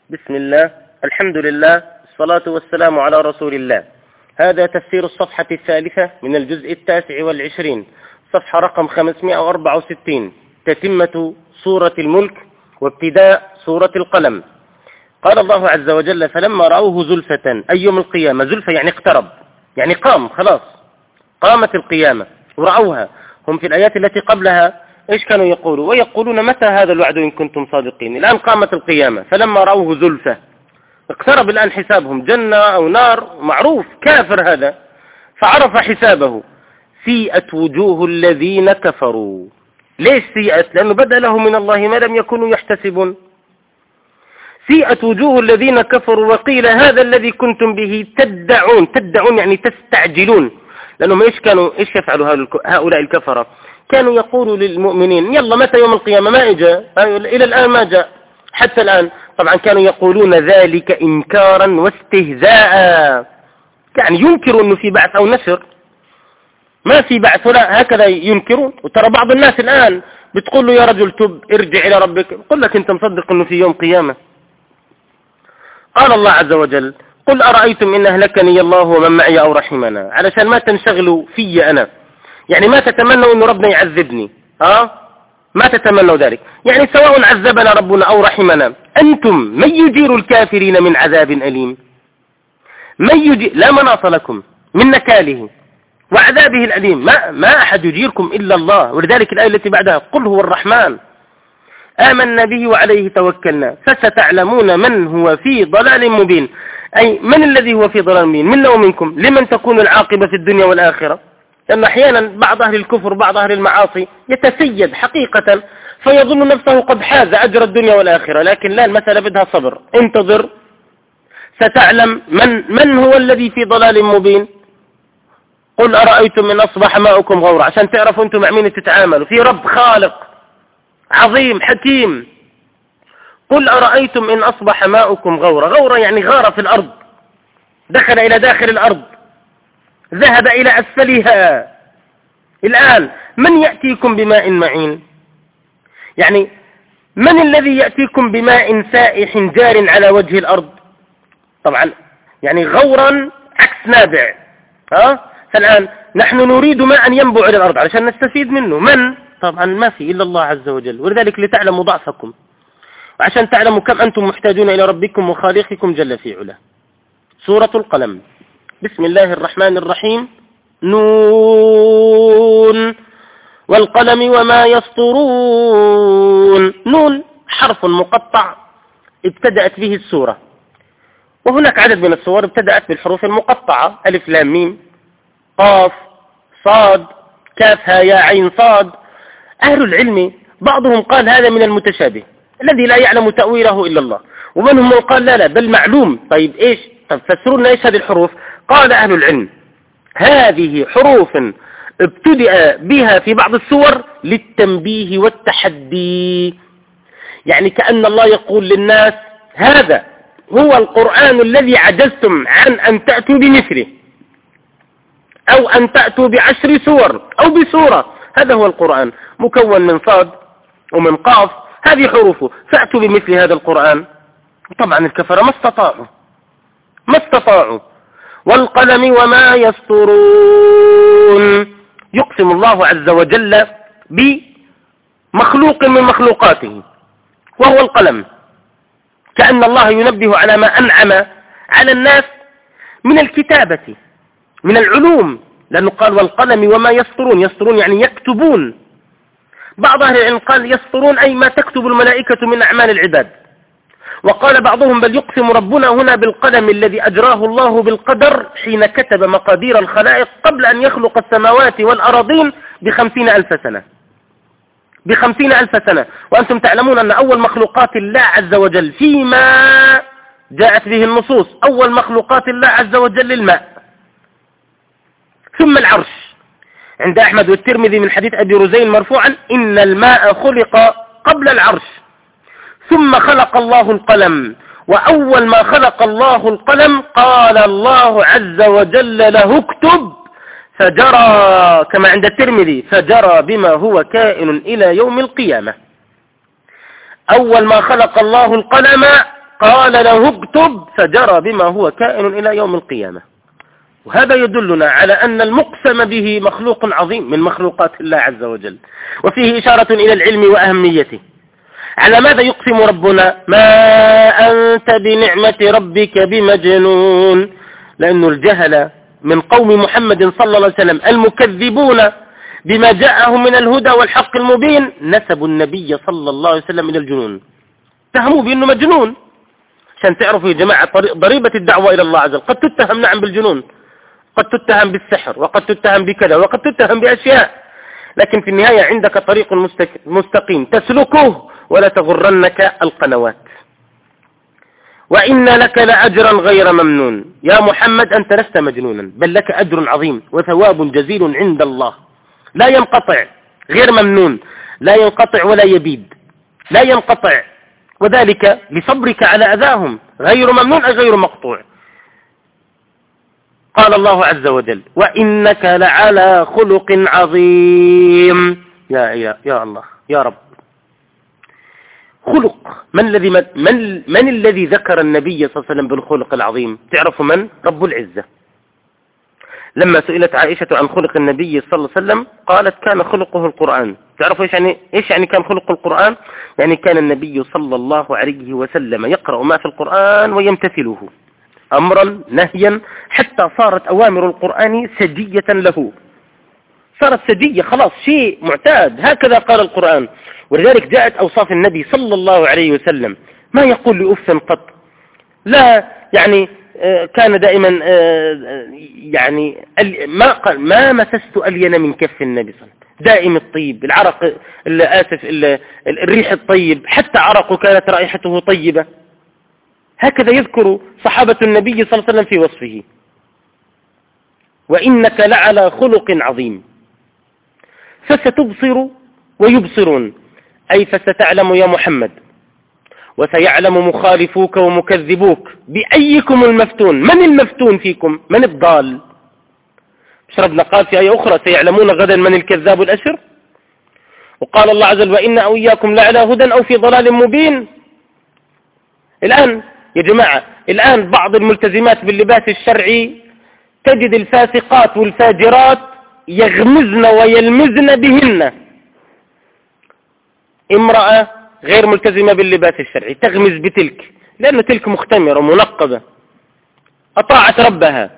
بسم الله، الحمد لله، الصلاة والسلام على رسول الله. هذا تفسير الصفحة الثالثة من الجزء 29، صفحة رقم 564، تتمة سورة الملك وابتداء سورة القلم. قال الله عز وجل: فلما رأوه زلفة، أي يوم القيامة، زلفة يعني اقترب، يعني قام، خلاص قامت القيامة ورأوها. هم في الآيات التي قبلها إيش كانوا يقولوا؟ ويقولون متى هذا الوعد إن كنتم صادقين. الآن قامت القيامة، فلما رأوه زلفة، اقترب الآن حسابهم، جنة أو نار، معروف، كافر هذا، فعرف حسابه. سيئت وجوه الذين كفروا. ليش سيئت؟ لأنه بدأ له من الله ما لم يكونوا يحتسبون. سيئت وجوه الذين كفروا وقيل هذا الذي كنتم به تدعون. تدعون يعني تستعجلون، لأنهم إيش يفعلوا هؤلاء الكفرة؟ كانوا يقولوا للمؤمنين: يلا متى يوم القيامة؟ ما إجا، إلى الآن ما جاء، حتى الآن. طبعا كانوا يقولون ذلك إنكارا واستهزاء، يعني ينكروا أنه في بعث أو نشر، ما في بعث، لا، هكذا ينكرون. وترى بعض الناس الآن بتقول له: يا رجل تب، ارجع إلى ربك، يقول لك أنت مصدق أنه في يوم قيامة. قال الله عز وجل: قل أرأيتم إن أهلكني الله ومن معي أو رحمنا، علشان ما تنشغلوا في أنا، يعني ما تتمنوا أن ربنا يعذبني، ما تتمنوا ذلك، يعني سواء عذبنا ربنا أو رحمنا، أنتم من يجير الكافرين من عذاب أليم. من يجير، لا مناص لكم من نكاله وعذابه الأليم، ما أحد يجيركم إلا الله. ولذلك الآية التي بعدها: قل هو الرحمن آمنا به وعليه توكلنا فستعلمون من هو في ضلال مبين. أي من الذي هو في ضلال مبين؟ منا ومنكم. لمن تكون العاقبة في الدنيا والآخرة؟ لأن أحيانا بعض أهل الكفر، بعض أهل المعاصي يتسيد حقيقة فيظن نفسه قد حاز أجر الدنيا والآخرة، لكن لا، المسألة بدها صبر، انتظر ستعلم من هو الذي في ضلال مبين. قل أرأيتم من أصبح ماؤكم غورا، عشان تعرفوا أنتم مع مين تتعاملوا، في رب خالق عظيم حكيم. قل أرأيتم إن أصبح ماؤكم غورا. غورا يعني غار في الأرض، دخل إلى داخل الأرض، ذهب إلى أسفلها. الآن من يأتيكم بماء معين؟ يعني من الذي يأتيكم بماء سائح جار على وجه الأرض؟ طبعا يعني غورا عكس نابع. فالآن نحن نريد ماء ينبع إلى الأرض علشان نستفيد منه. من؟ طبعا ما في إلا الله عز وجل. ولذلك لتعلموا ضعفكم، وعشان تعلموا كم أنتم محتاجون إلى ربكم وخالقكم جل في علاه. سورة القلم. بسم الله الرحمن الرحيم. نون والقلم وما يسطرون. نون حرف مقطع ابتدأت به السورة، وهناك عدد من السور ابتدأت بالحروف المقطعة: ألف لام ميم، قاف، صاد، كاف، ها، يا، عين، صاد. أهل العلم بعضهم قال هذا من المتشابه الذي لا يعلم تأويله إلا الله، ومنهم من قال لا بل معلوم. طيب إيش؟ طب فسروا لنا إيش هذه الحروف؟ قال أهل العلم: هذه حروف ابتدأ بها في بعض السور للتنبيه والتحدي، يعني كأن الله يقول للناس: هذا هو القرآن الذي عجزتم عن أن تأتوا بمثله، أو أن تأتوا ب10 سور أو بسورة. هذا هو القرآن، مكون من صاد ومن قاف، هذه حروفه، فأتوا بمثل هذا القرآن. طبعا الكفر ما استطاعوا. والقلم وما يسطرون. يقسم الله عز وجل بمخلوق من مخلوقاته وهو القلم، كأن الله ينبه على ما أنعم على الناس من الكتابة، من العلوم، لأنه قال: والقلم وما يسطرون. يسطرون يعني يكتبون. بعض أهل العلم قال: يسطرون أي ما تكتب الملائكة من أعمال العباد. وقال بعضهم: بل يقسم ربنا هنا بالقلم الذي أجراه الله بالقدر حين كتب مقادير الخلائق قبل أن يخلق السماوات والأراضين ب50,000 سنة. ب50,000 سنة. وأنتم تعلمون أن أول مخلوقات الله عز وجل فيما جاءت به النصوص، أول مخلوقات الله عز وجل الماء، ثم العرش. عند أحمد والترمذي من حديث أبي رزين مرفوعا: إن الماء خلق قبل العرش، ثم خلق الله القلم. وأول ما خلق الله القلم قال الله عز وجل له: اكتب، فجرى، كما عند الترمذي: فجرى بما هو كائن إلى يوم القيامة. أول ما خلق الله القلم قال له اكتب فجرى بما هو كائن إلى يوم القيامة. وهذا يدلنا على أن المقسم به مخلوق عظيم من مخلوقات الله عز وجل، وفيه إشارة إلى العلم وأهميته. على ماذا يقسم ربنا؟ ما أنت بنعمة ربك بمجنون، لأن الجهل من قوم محمد صلى الله عليه وسلم المكذبون بما جاءهم من الهدى والحق المبين نسبوا النبي صلى الله عليه وسلم إلى الجنون، اتهموه بأنه مجنون. عشان تعرفوا يا جماعة ضريبة الدعوة إلى الله عز وجل قد تتهم نعم بالجنون، قد تتهم بالسحر، وقد تتهم بكذا، وقد تتهم بأشياء، لكن في النهاية عندك طريق مستقيم تسلكه ولا تغرنك القنوات. وإن لك لأجرا غير ممنون، يا محمد أنت لست مجنونا، بل لك أجر عظيم وثواب جزيل عند الله لا ينقطع، غير ممنون، لا ينقطع ولا يبيد، لا ينقطع، وذلك لصبرك على أذاهم، غير ممنون أي غير مقطوع. قال الله عز وجل وإنك لعلى خلق عظيم. يا الله يا رب، خلق، من الذي ذكر النبي صلى الله عليه وسلم بالخلق العظيم؟ تعرفوا من؟ رب العزة. لما سئلت عائشة عن خلق النبي صلى الله عليه وسلم قالت كان خلقه القرآن. تعرفوا إيش يعني كان خلق القرآن؟ يعني كان النبي صلى الله عليه وسلم يقرأ ما في القرآن ويمتثله أمرا نهيا، حتى صارت أوامر القرآن سجية له، صارت سجية خلاص، شيء معتاد، هكذا قال القرآن. ولذلك جاءت أوصاف النبي صلى الله عليه وسلم، ما يقول لأف قط، لا يعني كان دائما يعني ما مسست ألين من كف النبي صلى الله عليه وسلم، دائم الطيب، العرق الريح الطيب، حتى عرقه كانت رائحته طيبة. هكذا يذكر صحابة النبي صلى الله عليه وسلم في وصفه. وإنك لعلى خلق عظيم. فستبصر ويبصرون، أي فستعلم يا محمد، وسيعلم مخالفوك ومكذبوك بأيكم المفتون. من المفتون فيكم؟ من الضال؟ شربنا قال في آية أخرى سيعلمون غدا من الكذاب الأشر. وقال الله عز وجل وإن أو إياكم لعلى هدى أو في ضلال مبين. الآن يا جماعة، الآن بعض الملتزمات باللباس الشرعي تجد الفاسقات والفاجرات يغمزن ويلمزن بهن. امرأة غير ملتزمة باللباس الشرعي تغمز بتلك، لأن تلك مختمرة منقبة، أطاعت ربها،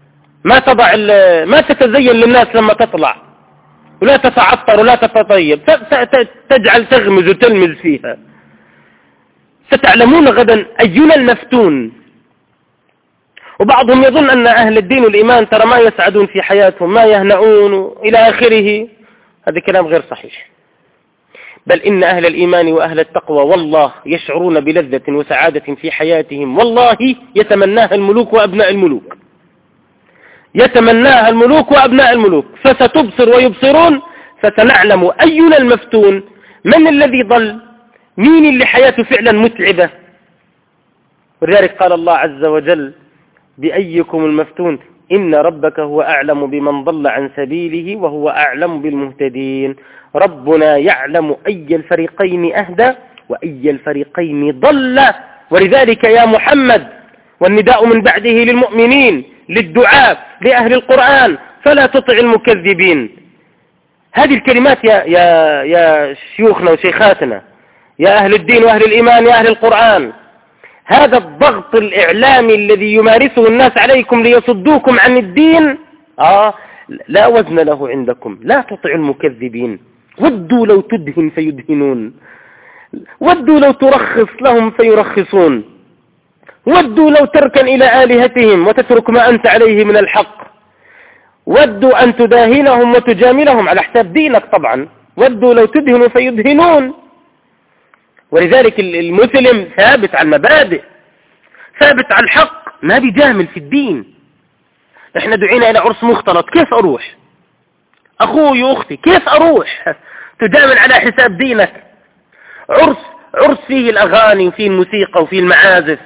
ما تتزين للناس لما تطلع، ولا تتعطر ولا تتطيب، تجعل تغمز وتلمز فيها. ستعلمون غدا أينا المفتون. وبعضهم يظن أن أهل الدين والإيمان ترى ما يسعدون في حياتهم، ما يهنؤون إلى آخره. هذا كلام غير صحيح، بل إن أهل الإيمان وأهل التقوى والله يشعرون بلذة وسعادة في حياتهم، والله يتمناها الملوك وأبناء الملوك، يتمناها الملوك وأبناء الملوك. فستبصر ويبصرون، فسنعلم أينا المفتون، من الذي ضل، مين اللي حياته فعلا متعبة. ولذلك قال الله عز وجل بأيكم المفتون إن ربك هو أعلم بمن ضل عن سبيله وهو أعلم بالمهتدين. ربنا يعلم أي الفريقين أهدى وأي الفريقين ضل. ولذلك يا محمد، والنداء من بعده للمؤمنين، للدعاء، لأهل القرآن، فلا تطع المكذبين. هذه الكلمات يا شيوخنا وشيخاتنا، يا أهل الدين وأهل الإيمان، يا أهل القرآن، هذا الضغط الإعلامي الذي يمارسه الناس عليكم ليصدوكم عن الدين لا وزن له عندكم. لا تطع المكذبين. ودوا لو تدهن فيدهنون، ودوا لو ترخص لهم فيرخصون، ودوا لو تركن إلى آلهتهم وتترك ما أنت عليه من الحق، ودوا أن تداهنهم وتجاملهم على حساب دينك طبعا، ودوا لو تدهنوا فيدهنون. ولذلك المسلم ثابت على المبادئ، ثابت على الحق، ما بيجامل في الدين. احنا دعينا الى عرس مختلط، كيف اروح؟ اخوي واختي كيف اروح؟ تجامل على حساب دينك. عرس فيه الاغاني وفيه الموسيقى وفيه المعازف،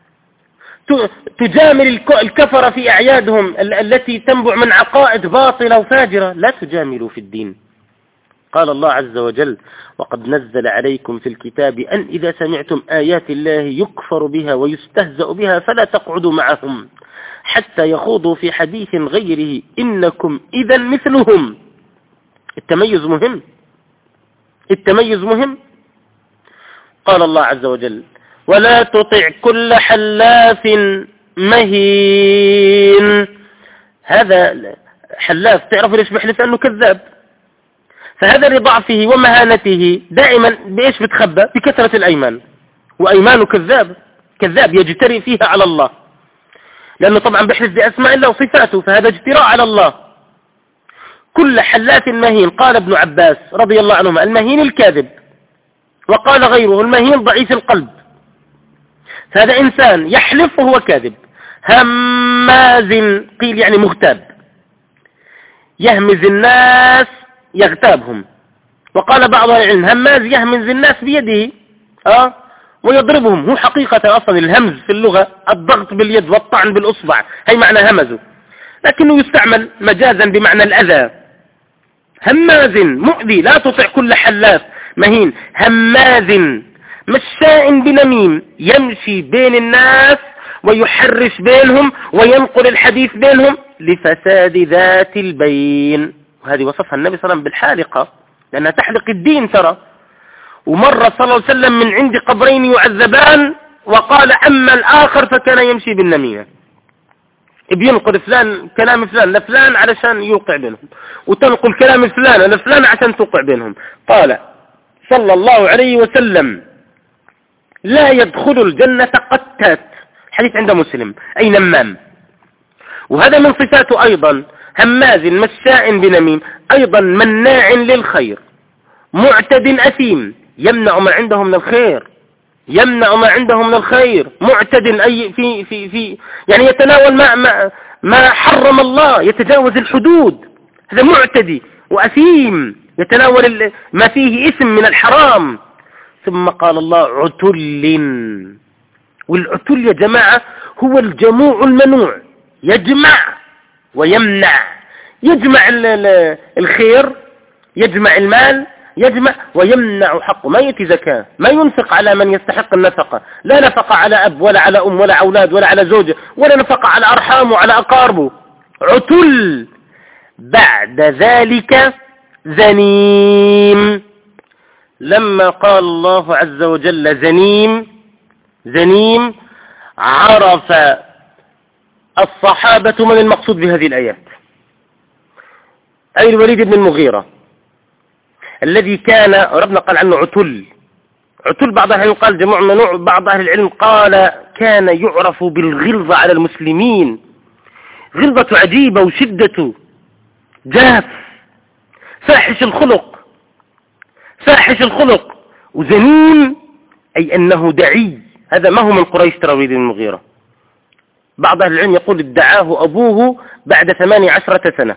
تجامل الكفر في اعيادهم التي تنبع من عقائد باطلة وفاجرة. لا تجاملوا في الدين. قال الله عز وجل: وقد نزل عليكم في الكتاب أن إذا سمعتم آيات الله يكفر بها ويستهزأ بها فلا تقعدوا معهم حتى يخوضوا في حديث غيره إنكم إذا مثلهم. التميز مهم، التميز مهم. قال الله عز وجل: ولا تطع كل حلاف مهين. هذا حلاف تعرف ليش بيحلف؟ لأنه كذاب، فهذا لضعفه ومهانته دائما بإيش بتخبى؟ بكثرة الأيمان، وأيمانه كذاب، كذاب يجترئ فيها على الله، لأنه طبعا بيحلف بأسماء الله وصفاته، فهذا اجتراء على الله. كل حلاف مهين. قال ابن عباس رضي الله عنهما: المهين الكاذب، وقال غيره: المهين ضعيف القلب. فهذا إنسان يحلف وهو كاذب. هماز، قيل يعني مغتاب، يهمز الناس يغتابهم. وقال بعض العلم: هماز يهمز الناس بيده ويضربهم. هو حقيقة أصلا الهمز في اللغة الضغط باليد والطعن بالأصبع، هي معنى همزه، لكنه يستعمل مجازا بمعنى الأذى. هماز مؤذي. لا تطع كل حلاف مهين. هماز مشاء بنميم، يمشي بين الناس ويحرش بينهم وينقل الحديث بينهم لفساد ذات البين. وهذه وصفها النبي صلى الله عليه وسلم بالحالقة، لأنها تحلق الدين ترى. ومر صلى الله عليه وسلم من عند قبرين يعذبان وقال: أما الآخر فكان يمشي بالنميمة، بينقل فلان كلام فلان لفلان علشان يوقع بينهم، وتنقل كلام فلان لفلان عشان توقع بينهم. قال صلى الله عليه وسلم: لا يدخل الجنة قتات. الحديث عند مسلم، أي نمام. وهذا من صفاته أيضا هماز مشاء بنميم، أيضا مناع للخير، معتد أثيم، يمنع ما عنده من الخير، يمنع ما عنده من الخير. معتد أي في يعني يتناول ما حرم الله، يتجاوز الحدود. هذا معتدي وأثيم، يتناول ما فيه إثم من الحرام. ثم قال الله: عتل. والعتل يا جماعة هو الجموع المنوع، يجمع ويمنع. يجمع الخير، يجمع المال، يجمع ويمنع حقه، ما يأتي زكاة، ما ينفق على من يستحق النفقة، لا نفقة على أب ولا على أم ولا أولاد ولا على زوجة ولا نفقة على أرحامه وعلى أقاربه. عتل. بعد ذلك زنيم. لما قال الله عز وجل زنيم عرف الصحابة من المقصود بهذه الآيات، أي الوليد بن المغيرة الذي كان ربنا قال عنه عتل. بعض أهل العلم قال جموع منوع، بعض أهل العلم قال كان يعرف بالغلظة على المسلمين، غلظة عجيبة وشدة، جاف، فاحش الخلق. وزنيم أي أنه دعي. هذا ما هو من قريش ترى الوليد بن المغيرة. بعض أهل العلم يقول ادعاه أبوه بعد 18 سنة.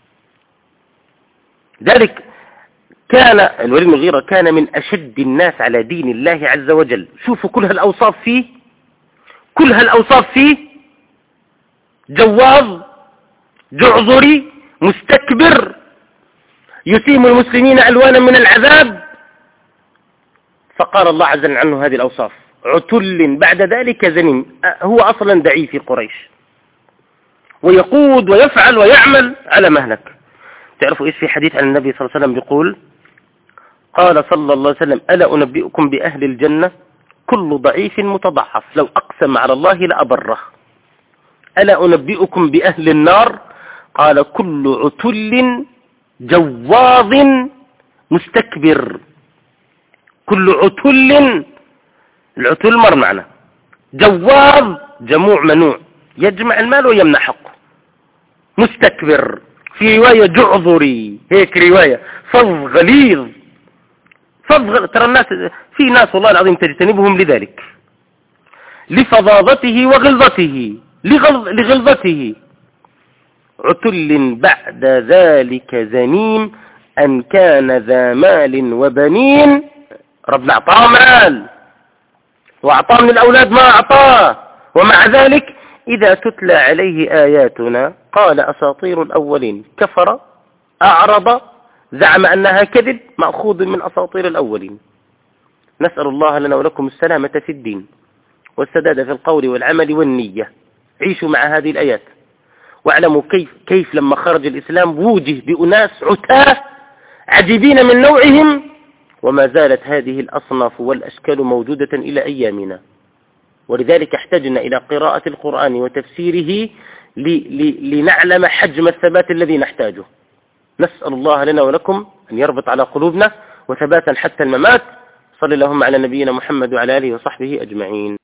ذلك كان الوليد بن المغيرة كان من أشد الناس على دين الله عز وجل. شوفوا كل هالأوصاف فيه، جواظ، جعذري، مستكبر، يسيم المسلمين ألوانا من العذاب. فقال الله عز وجل عنه هذه الأوصاف: عتل بعد ذلك زنيم. هو أصلا دعي في قريش، ويقود ويفعل ويعمل على مهلك. تعرفوا إيش في حديث عن النبي صلى الله عليه وسلم بيقول؟ قال صلى الله عليه وسلم: ألا أنبئكم بأهل الجنة؟ كل ضعيف متضعف لو أقسم على الله لأبره. ألا أنبئكم بأهل النار؟ قال: كل عتل جواظ مستكبر. كل عتل، العتل مر معنا، جواظ جموع منوع، يجمع المال ويمنع حقه، مستكبر. في رواية جعذري، هيك رواية، فظ غليظ. ترى الناس، في ناس والله العظيم تجتنبهم لذلك، لفظاظته وغلظته، لغلظته. عتل بعد ذلك زنيم أن كان ذا مال وبنين. ربنا أعطاه مال وأعطاه من الأولاد ما أعطاه، ومع ذلك إذا تتلى عليه آياتنا قال أساطير الأولين، كفر، أعرض، زعم أنها كذب مأخوذ من أساطير الأولين. نسأل الله لنا ولكم السلامة في الدين والسداد في القول والعمل والنية. عيشوا مع هذه الآيات واعلموا كيف لما خرج الإسلام ووجه بأناس عتاه عجيبين من نوعهم، وما زالت هذه الأصناف والأشكال موجودة إلى أيامنا. ولذلك احتجنا إلى قراءة القرآن وتفسيره لنعلم حجم الثبات الذي نحتاجه. نسأل الله لنا ولكم أن يربط على قلوبنا وثباتا حتى الممات. صلى اللهم على نبينا محمد وعلى آله وصحبه أجمعين.